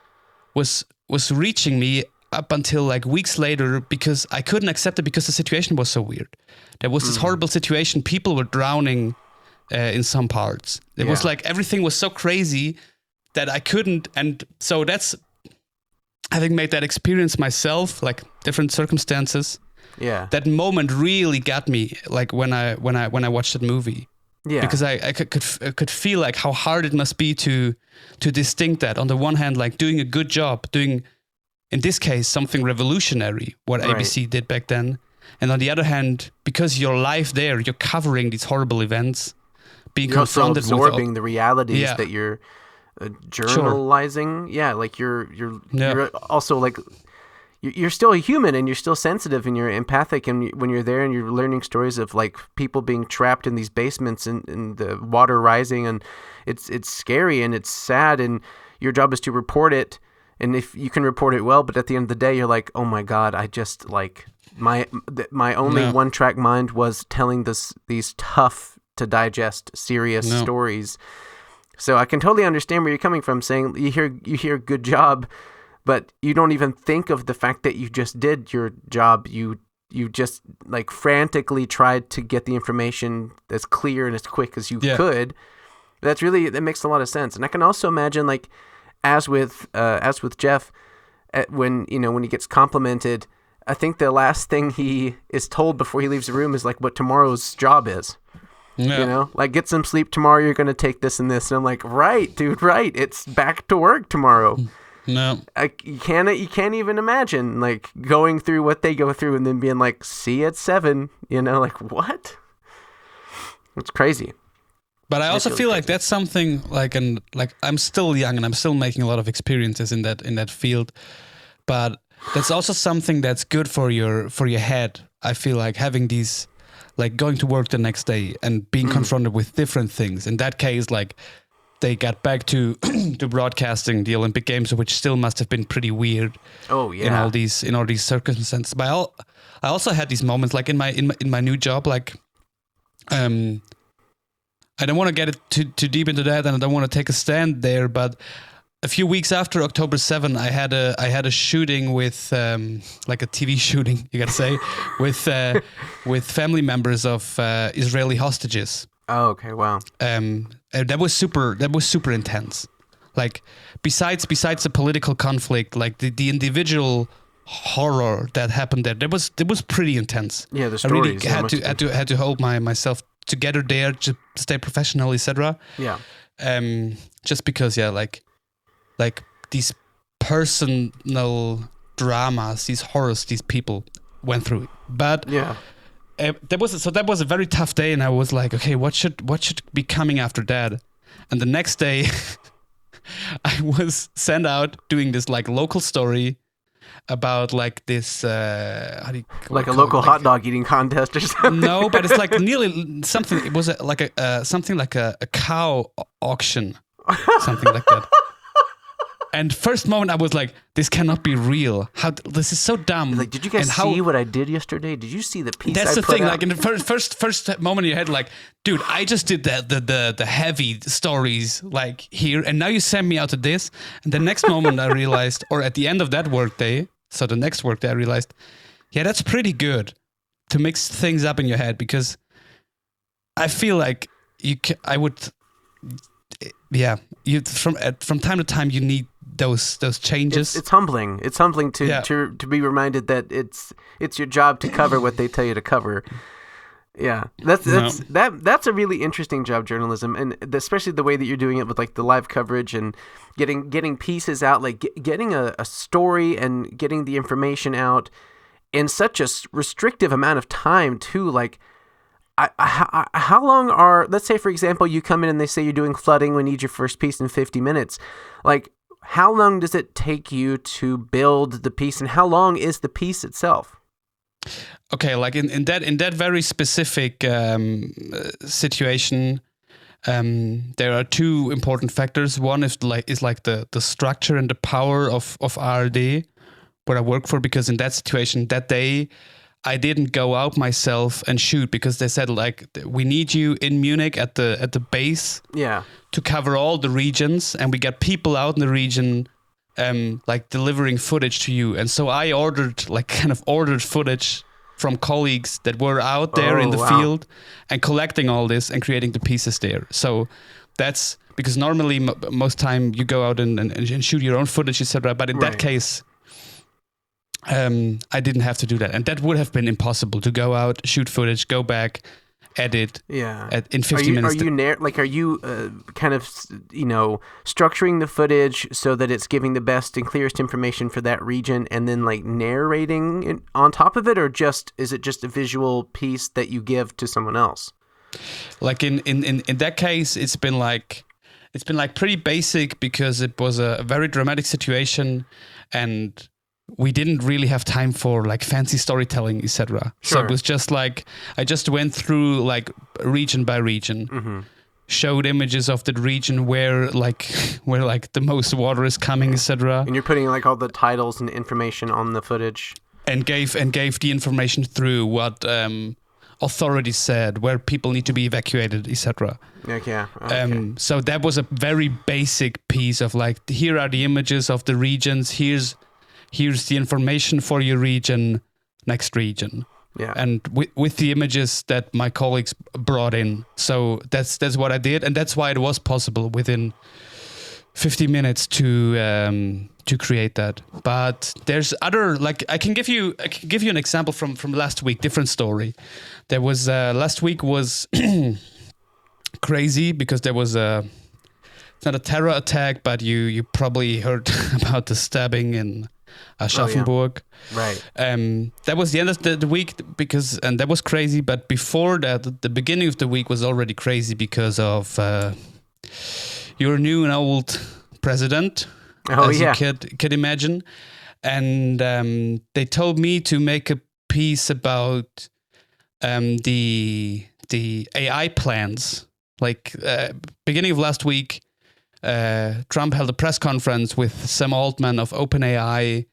was reaching me up until like weeks later because I couldn't accept it because the situation was so weird. There was this horrible situation. People were drowning in some parts. It was like everything was so crazy that I couldn't. And so that's, having made that experience myself, like different circumstances. Yeah. That moment really got me, like when I watched that movie. Yeah. Because I could feel like how hard it must be to distinct that. On the one hand, like doing a good job, doing, in this case, something revolutionary, what ABC did back then. And on the other hand, because you're live there, you're covering these horrible events, being you're also confronted absorbing the realities Yeah. that you're journalizing. Yeah, like you're also like you're still a human and you're still sensitive and you're empathic, and when you're there and you're learning stories of like people being trapped in these basements and the water rising, and it's scary and it's sad, and your job is to report it, and if you can report it well, but at the end of the day you're like, oh my god, I just like my only one-track mind was telling these tough to digest serious stories. So I can totally understand where you're coming from, saying you hear good job, but you don't even think of the fact that you just did your job. You just like frantically tried to get the information as clear and as quick as you could. That makes a lot of sense. And I can also imagine, like, as with Geoff, when he gets complimented, I think the last thing he is told before he leaves the room is like what tomorrow's job is. Yeah. Like, get some sleep tomorrow, you're going to take this and this. And I'm like, right, dude, right. It's back to work tomorrow. No. You can't even imagine, like, going through what they go through and then being like, see you at 7, like, what? It's crazy. But I also feel like that's something like I'm still young and I'm still making a lot of experiences in that field. But that's also something that's good for your head. I feel like having these, like going to work the next day and being confronted with different things. In that case, like they got back to broadcasting the Olympic Games, which still must have been pretty weird. Oh yeah. In all these circumstances. But I also had these moments, like in my new job, like I don't want to get it too deep into that, and I don't want to take a stand there, but a few weeks after October 7, I had a shooting with like a TV shooting, you gotta say, with family members of Israeli hostages. Oh, okay, wow. That was super intense. Like besides the political conflict, like the individual horror that happened there, that was pretty intense. Yeah, the stories. I really had to hold myself together there to stay professional, etc. Yeah. Just because, like these personal dramas, these horrors, these people, went through it. But Yeah. that was a very tough day, and I was like, okay, what should be coming after that? And the next day, I was sent out doing this like local story about like this Like a local hot dog eating contest or something. No, but it's like nearly something. It was something like a cow auction, something like that. And first moment I was like, this cannot be real. How this is so dumb. Like, did you guys see what I did yesterday? Did you see the piece? That's I the put thing. out? Like in the first moment in your head, like, dude, I just did the heavy stories like here, and now you send me out to this. And the next moment I realized, or at the end of that workday, so the next workday I realized, yeah, that's pretty good to mix things up in your head, because I feel like from time to time you need those changes. It's humbling. It's humbling to be reminded that it's your job to cover what they tell you to cover. Yeah, that's a really interesting job, journalism, and especially the way that you're doing it with like the live coverage and getting pieces out, like getting a story and getting the information out in such a restrictive amount of time too. Like, how long let's say for example you come in and they say you're doing flooding, we need your first piece in 50 minutes. Like, how long does it take you to build the piece, and how long is the piece itself? Okay, like in that very specific situation, there are two important factors. One is like the structure and the power of ARD, where I work for, because in that situation that day I didn't go out myself and shoot, because they said like, we need you in Munich at the base, to cover all the regions, and we get people out in the region like delivering footage to you. And so I ordered footage from colleagues that were out there in the field and collecting all this and creating the pieces there. So that's because normally most time you go out and shoot your own footage, etc. But in that case, I didn't have to do that, and that would have been impossible to go out, shoot footage, go back, edit. In 50 minutes. Are you kind of structuring the footage so that it's giving the best and clearest information for that region, and then like narrating it on top of it, or is it just a visual piece that you give to someone else? Like in that case, it's been like pretty basic, because it was a very dramatic situation, and we didn't really have time for like fancy storytelling, etc. Sure. So it was just like, I just went through like region by region, showed images of the region where the most water is coming, etc. And you're putting like all the titles and information on the footage, and gave the information through what authorities said, where people need to be evacuated, etc. Okay. So that was a very basic piece of like, here are the images of the regions, here's the information for your region, next region. Yeah. And with the images that my colleagues brought in. So that's what I did, and that's why it was possible within 50 minutes to create that. But there's other, like, I can give you an example from last week, different story. There was last week was crazy, because there was it's not a terror attack, but you probably heard about the stabbing in Aschaffenburg. Right. That was the end of the week, and that was crazy. But before that, the beginning of the week was already crazy because of your new and old president, as you could imagine. And they told me to make a piece about the AI plans. Like beginning of last week, Trump held a press conference with Sam Altman of OpenAI,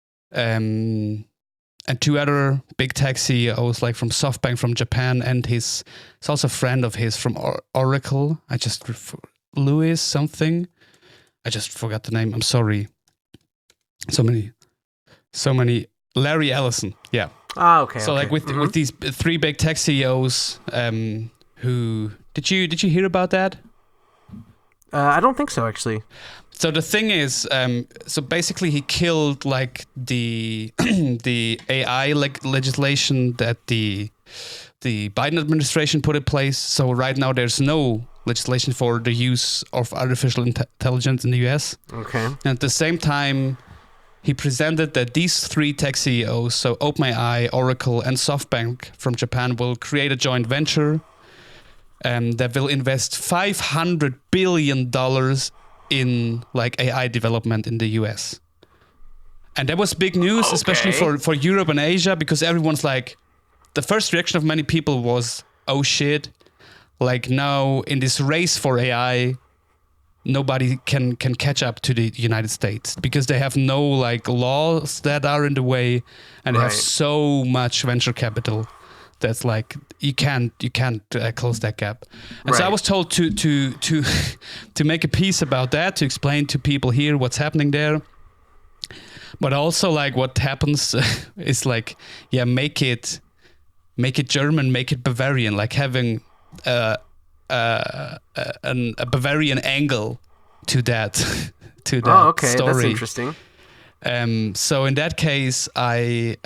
and two other big tech CEOs, like from SoftBank from Japan, and he's also a friend of his from Oracle. Louis something. I just forgot the name. I'm sorry. So many. Larry Ellison. Yeah. Ah, okay. So like with these three big tech CEOs, who did you hear about that? I don't think so, actually. So the thing is, so basically he killed like the the AI legislation that the Biden administration put in place. So right now there's no legislation for the use of artificial intelligence in the US. Okay. And at the same time, he presented that these 3 tech CEOs, so OpenAI, Oracle, and SoftBank from Japan, will create a joint venture that will invest $500 billion in like AI development in the US. And that was big news, especially for Europe and Asia, because everyone's like, the first reaction of many people was, oh shit, like now in this race for AI, nobody can catch up to the United States because they have no like laws that are in the way, and they have so much venture capital that's like you can't close that gap. And so I was told to make a piece about that, to explain to people here what's happening there. But also like what happens is like, make it German, make it Bavarian, like having a Bavarian angle to that story. That's interesting. So in that case, I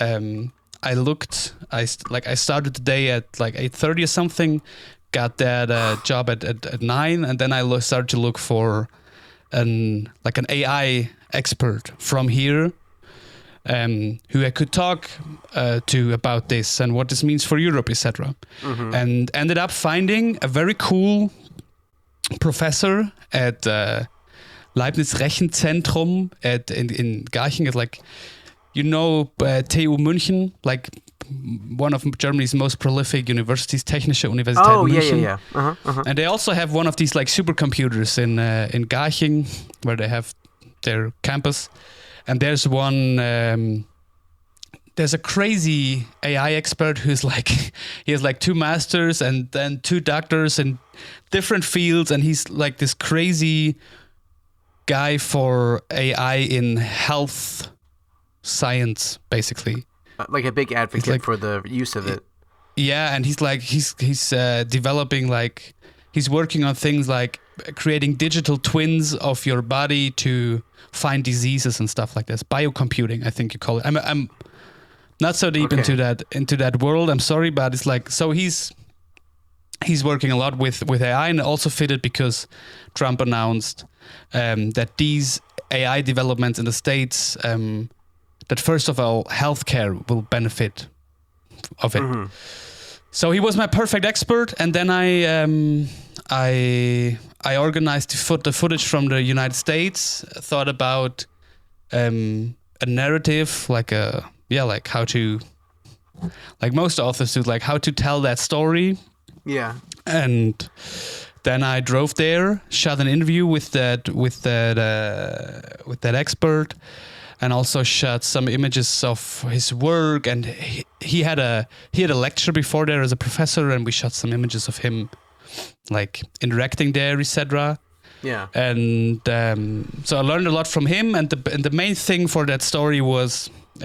started the day at like 8:30 or something, got that job at 9, and then I started to look for an AI expert from here, who I could talk to about this and what this means for Europe, etc. And ended up finding a very cool professor at Leibniz Rechenzentrum in Garching. It's like, TU München, like one of Germany's most prolific universities, Technische Universität München. Yeah. And they also have one of these like supercomputers in Garching, where they have their campus. And there's one, there's a crazy AI expert who's like, he has like 2 masters and then 2 doctors in different fields. And he's like this crazy guy for AI in health science, basically. Like a big advocate for the use of it. Yeah, and he's developing, like, he's working on things like creating digital twins of your body to find diseases and stuff like this. Biocomputing, I think you call it. I'm not so deep into that world. I'm sorry, but it's like, so he's working a lot with AI, and also fitted because Trump announced that these AI developments in the States, that first of all, healthcare will benefit of it. Mm-hmm. So he was my perfect expert, and then I organized the footage from the United States. Thought about a narrative, like how to, like most authors do, like how to tell that story. Yeah. And then I drove there, shot an interview with that expert, and also shot some images of his work. And he had a lecture before there as a professor, and we shot some images of him like interacting there, etc. Yeah. And so I learned a lot from him, and the main thing for that story was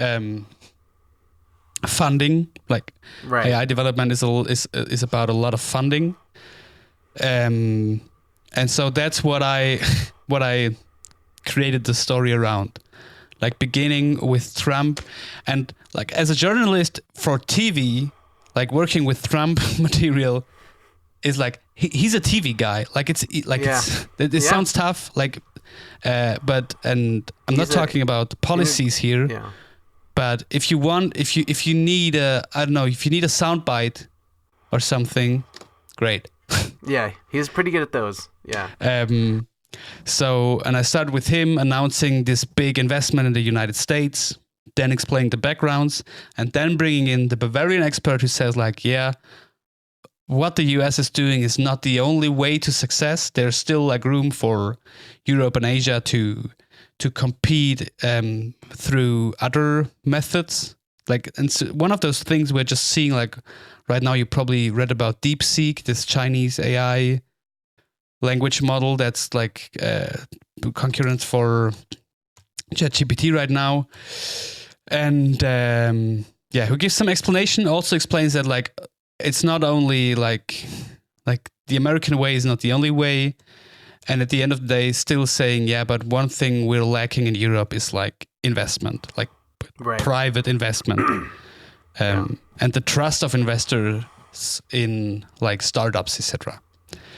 funding. Like AI development is about a lot of funding. And so that's what I created the story around. Like beginning with Trump, and like as a journalist for TV, like working with Trump material is like he's a TV guy. Like it sounds tough. Like, but I'm not talking about policies here. Yeah. But if you need a soundbite or something, great. Yeah, he's pretty good at those. Yeah. So, and I started with him announcing this big investment in the United States, then explaining the backgrounds, and then bringing in the Bavarian expert who says like, yeah, what the US is doing is not the only way to success. There's still like room for Europe and Asia to compete through other methods. Like, and so one of those things we're just seeing, like right now, you probably read about DeepSeek, this Chinese AI language model that's like concurrent for ChatGPT right now. And who gives some explanation, also explains that like it's not only like the American way is not the only way. And at the end of the day, still saying, yeah, but one thing we're lacking in Europe is like investment, like private investment, and the trust of investors in like startups, etc.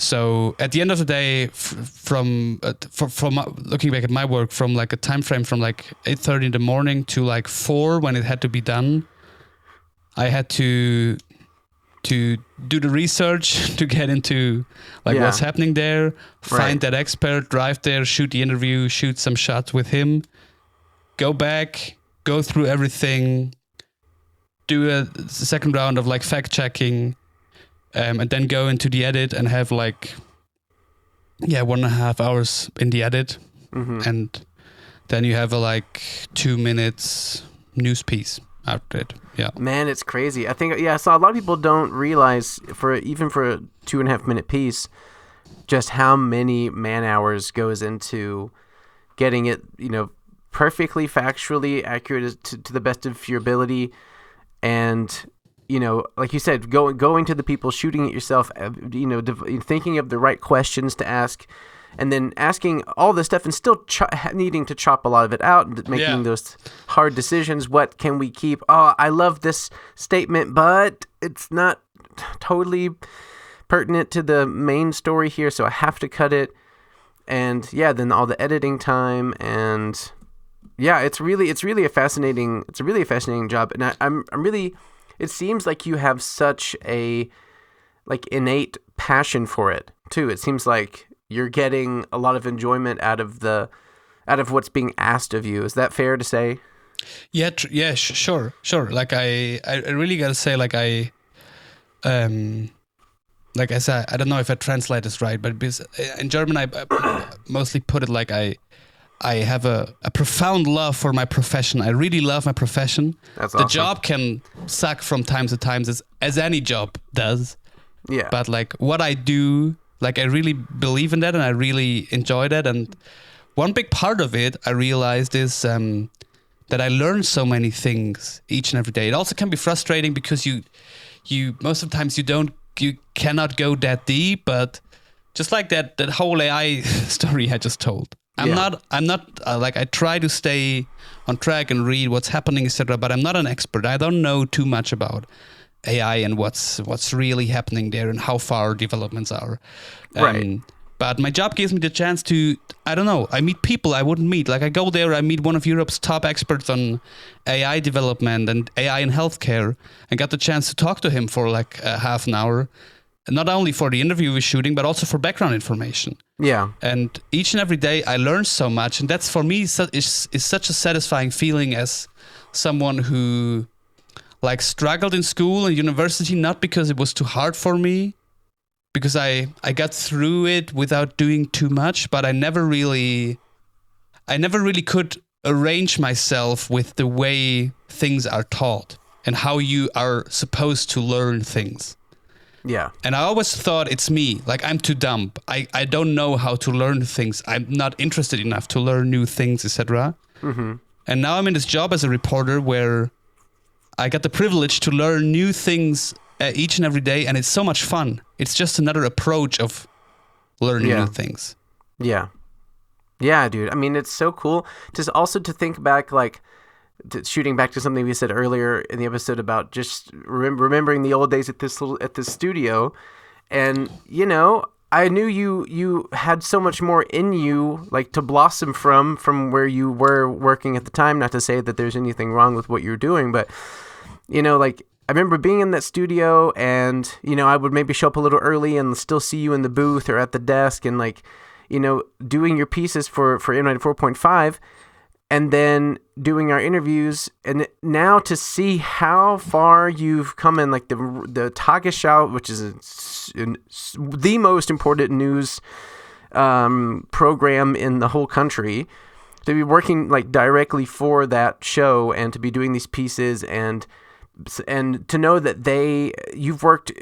So at the end of the day, from looking back at my work, from like a time frame from like 8:30 in the morning to like 4 when it had to be done, I had to do the research to get into like what's happening there, find that expert, drive there, shoot the interview, shoot some shots with him, go back, go through everything, do a second round of like fact checking, and then go into the edit and have like 1.5 hours in the edit, and then you have a like 2 minutes news piece out of it. Yeah, man, it's crazy. I think so a lot of people don't realize for a 2.5 minute piece just how many man hours goes into getting it, perfectly factually accurate to the best of your ability. And like you said, going to the people, shooting it yourself, thinking of the right questions to ask, and then asking all this stuff and still needing to chop a lot of it out, making those hard decisions. What can we keep? Oh, I love this statement, but it's not totally pertinent to the main story here, so I have to cut it. And then all the editing time, and it's really a fascinating job. And I'm really, it seems like you have such a like innate passion for it too. It seems like you're getting a lot of enjoyment out of what's being asked of you. Is that fair to say? Yeah, sure. Like I really gotta say, like I said, I don't know if I translate this right, but because in German I mostly put it like I have a profound love for my profession. I really love my profession. That's the awesome. job can suck from time to time, as any job does. Yeah. But like what I do, like I really believe in that and I really enjoy that. And one big part of it I realized is that I learn so many things each and every day. It also can be frustrating because you most of the times you cannot go that deep, but just like that whole AI story I just told. I'm not like, I try to stay on track and read what's happening, etc. But I'm not an expert. I don't know too much about AI and what's really happening there and how far developments are. Right. But my job gives me the chance to, I don't know, I meet people I wouldn't meet. Like I go there, I meet one of Europe's top experts on AI development and AI in healthcare, and got the chance to talk to him for like half an hour. Not only for the interview we're shooting, but also for background information. Yeah. And each and every day I learn so much. And that's for me is such a satisfying feeling as someone who like struggled in school and university, not because it was too hard for me, because I got through it without doing too much, but I never really could arrange myself with the way things are taught and how you are supposed to learn things. Yeah. And I always thought it's me, like I'm too dumb. I don't know how to learn things. I'm not interested enough to learn new things, etc. Mm-hmm. And now I'm in this job as a reporter where I got the privilege to learn new things each and every day, and it's so much fun. It's just another approach of learning new things. Yeah. Yeah, dude. I mean, it's so cool. Just also to think back, like, shooting back to something we said earlier in the episode about just remembering the old days at this studio, and I knew you had so much more in you, like to blossom from where you were working at the time. Not to say that there's anything wrong with what you're doing, but like I remember being in that studio, and I would maybe show up a little early and still see you in the booth or at the desk, and like doing your pieces for M94.5. And then doing our interviews, and now to see how far you've come in, like the Tagesschau, which is the most important news program in the whole country, to be working like directly for that show and to be doing these pieces, and to know that you've worked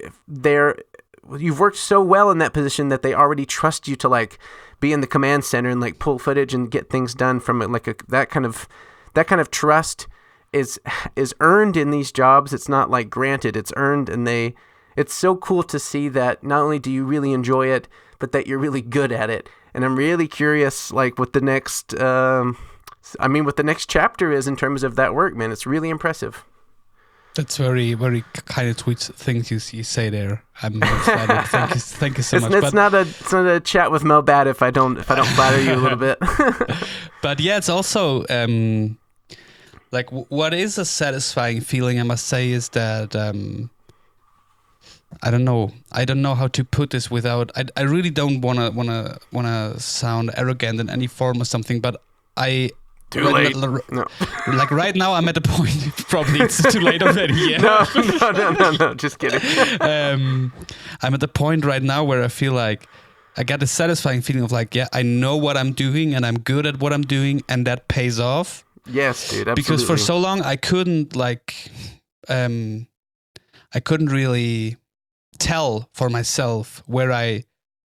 so well in that position that they already trust you to like be in the command center and like pull footage and get things done from it. Like that kind of trust is earned in these jobs. It's not like granted, it's earned. And it's so cool to see that not only do you really enjoy it, but that you're really good at it. And I'm really curious, like what the next, what the next chapter is in terms of that work, man. It's really impressive. That's very, very kind of sweet things you say there. I'm flattered. Thank you so much. It's not a chat with Mel Bad if I don't flatter you a little bit. But yeah, it's also like what is a satisfying feeling, I must say, is that I don't know how to put this without. I really don't wanna sound arrogant in any form or something, but Too late. No. Like right now, I'm at the point. Probably it's too late already. Yeah. No. Just kidding. I'm at the point right now where I feel like I got a satisfying feeling of like, yeah, I know what I'm doing and I'm good at what I'm doing, and that pays off. Yes, dude. Absolutely. Because for so long I couldn't really tell for myself where I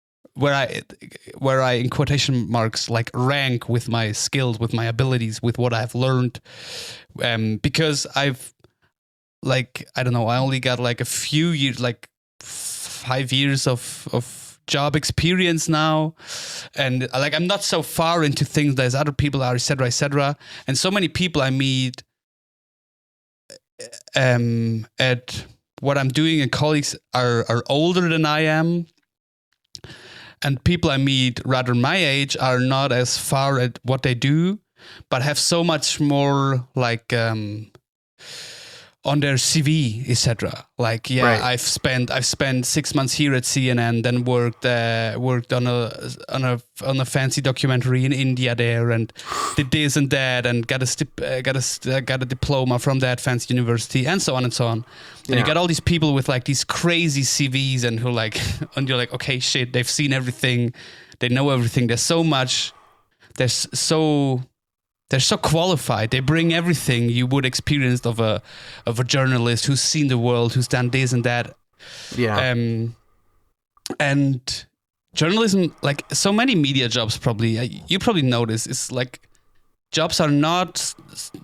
in quotation marks like rank with my skills, with my abilities, with what I've learned, because I've like, I don't know, I only got like a few years, like 5 years of job experience now, and like I'm not so far into things as other people are, etc. And so many people I meet at what I'm doing, and colleagues are older than I am. And people I meet rather my age are not as far at what they do, but have so much more like on their CV, etc. Like, yeah, right. I've spent 6 months here at CNN, then worked on a fancy documentary in India there, and did this and that, and got a diploma from that fancy university, and so on and so on. And you got all these people with like these crazy CVs, and who like, and you're like, okay, shit, they've seen everything, they know everything. There's so much. They're so qualified. They bring everything you would experience of a journalist who's seen the world, who's done this and that. Yeah. And journalism, like so many media jobs, probably you probably notice, is like jobs are not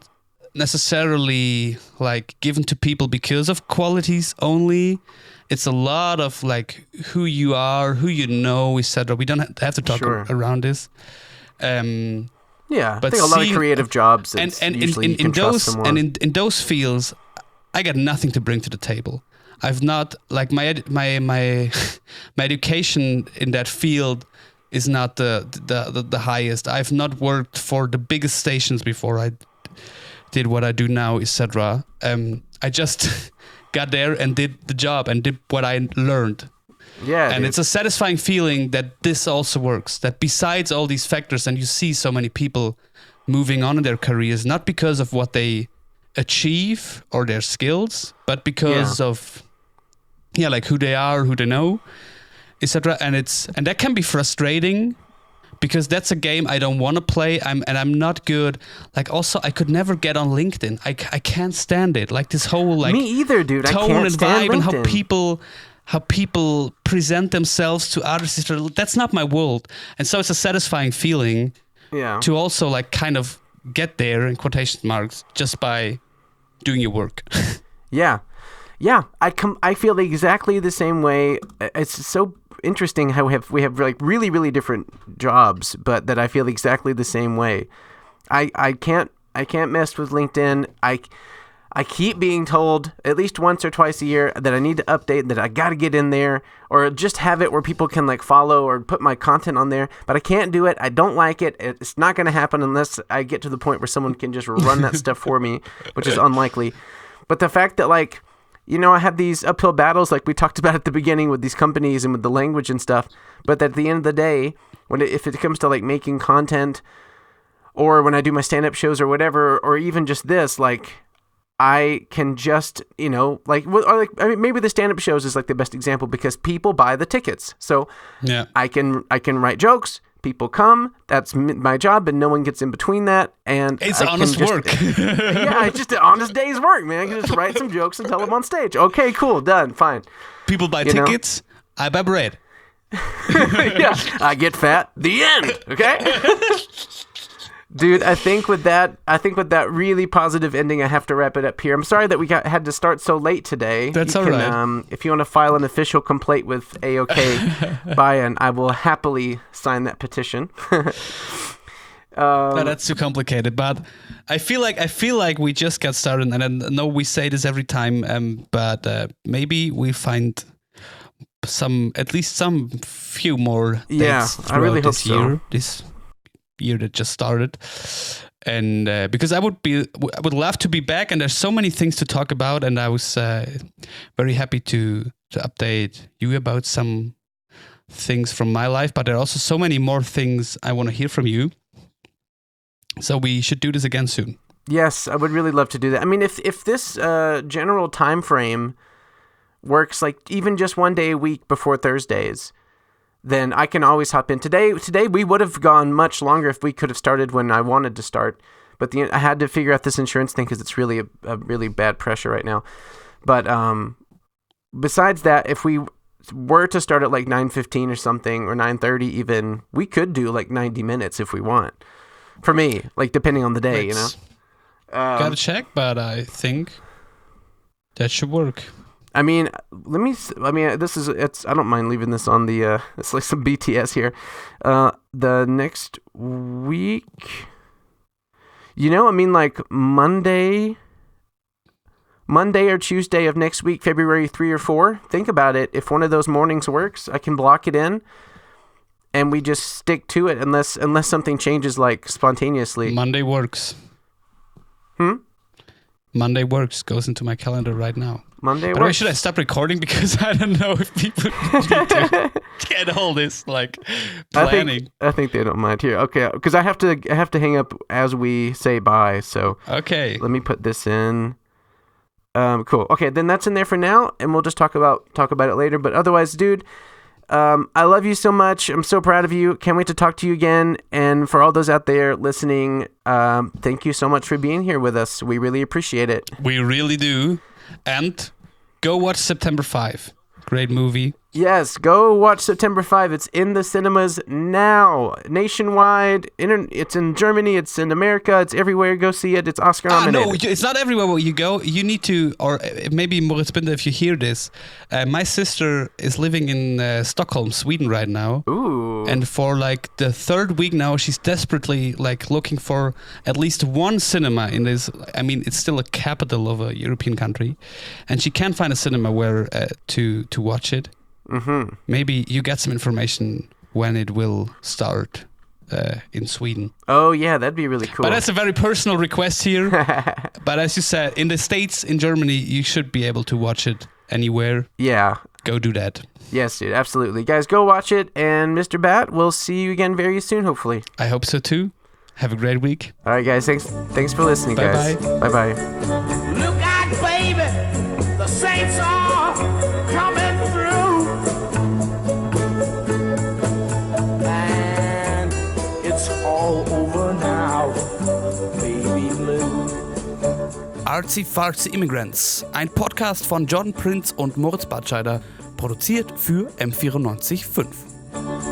necessarily like given to people because of qualities only. It's a lot of like who you are, who you know, etc. We don't have to talk around this. Yeah, but I think a lot of creative jobs, and in those fields, I got nothing to bring to the table. I've not, like, my education in that field is not the highest. I've not worked for the biggest stations before I did what I do now, etc. I just got there and did the job and did what I learned. Yeah, and it's a satisfying feeling that this also works, that besides all these factors, and you see so many people moving on in their careers, not because of what they achieve or their skills, but because of like who they are, who they know, etc. And that can be frustrating, because that's a game I don't want to play. I'm not good. Like, also, I could never get on LinkedIn. I can't stand it. Like this whole like me either, dude. Tone I can't and stand vibe LinkedIn. And how people present themselves to others. That's not my world. And so it's a satisfying feeling to also like kind of get there in quotation marks just by doing your work. Yeah. I feel exactly the same way. It's so interesting how we have like really, really different jobs, but that I feel exactly the same way. I can't mess with LinkedIn. I keep being told at least once or twice a year that I need to update, that I got to get in there, or just have it where people can like follow or put my content on there. But I can't do it. I don't like it. It's not going to happen unless I get to the point where someone can just run that stuff for me, which is unlikely. But the fact that like, you know, I have these uphill battles like we talked about at the beginning with these companies and with the language and stuff. But at the end of the day, if it comes to like making content, or when I do my stand-up shows or whatever, or even just this, like, I can just, you know, like, or like, I mean, maybe the stand-up shows is like the best example because people buy the tickets. So I can write jokes. People come. That's my job, and no one gets in between that. And it's honest work. Yeah, it's just an honest day's work, man. I can just write some jokes and tell them on stage. Okay, cool, done, fine. People buy tickets. I buy bread. Yeah, I get fat. The end. Okay. Dude, I think with that really positive ending, I have to wrap it up here. I'm sorry that we had to start so late today. That's all right. If you want to file an official complaint with AOK Bayan, I will happily sign that petition. No, that's too complicated. But I feel like we just got started, and I know we say this every time. But maybe we find at least some few more dates I really hope this so. year. This year that just started. And because I would love to be back, and there's so many things to talk about, and I was very happy to update you about some things from my life, but there are also so many more things I want to hear from you. So we should do this again soon. Yes, I would really love to do that. I mean, if this general time frame works, like even just one day a week before Thursdays, then I can always hop in. Today we would have gone much longer if we could have started when I wanted to start, but I had to figure out this insurance thing because it's really a really bad pressure right now. But besides that, if we were to start at like 9:15 or something, or 9:30 even, we could do like 90 minutes if we want. For me, like depending on the day, Gotta check, but I think that should work. I mean, I don't mind leaving this on the, it's like some BTS here. The next week, like Monday or Tuesday of next week, February 3 or 4, think about it. If one of those mornings works, I can block it in and we just stick to it unless something changes like spontaneously. Monday works. Monday works. Goes into my calendar right now. Monday works. But should I stop recording because I don't know if people need to get all this like planning. I think they don't mind here. Okay, because I have to hang up as we say bye. So okay, let me put this in. Cool. Okay, then that's in there for now, and we'll just talk about it later. But otherwise, dude, I love you so much. I'm so proud of you. Can't wait to talk to you again. And for all those out there listening, thank you so much for being here with us. We really appreciate it. We really do. And go watch September 5. Great movie. Yes, go watch September 5. It's in the cinemas now, nationwide. It's in Germany. It's in America. It's everywhere. Go see it. It's Oscar nominated. No, it's not everywhere where you go. You need to, or maybe Moritz Binder, if you hear this, my sister is living in Stockholm, Sweden right now. Ooh. And for like the third week now, she's desperately like looking for at least one cinema in this. I mean, it's still a capital of a European country, and she can't find a cinema where to watch it. Mm-hmm. Maybe you get some information when it will start in Sweden. Oh yeah, that'd be really cool. But that's a very personal request here. But as you said, in the States, in Germany, you should be able to watch it anywhere. Yeah. Go do that. Yes, dude, absolutely. Guys, go watch it. And Mr. Bat, we'll see you again very soon, hopefully. I hope so too. Have a great week. All right, guys. Thanks for listening, guys. Bye-bye. Bye-bye. Look out, baby. The Saints are coming through. And it's all over now, baby blue. Artsy Fartsy Immigrants, ein Podcast von John Prince und Moritz Batscheider, produziert für M94.5.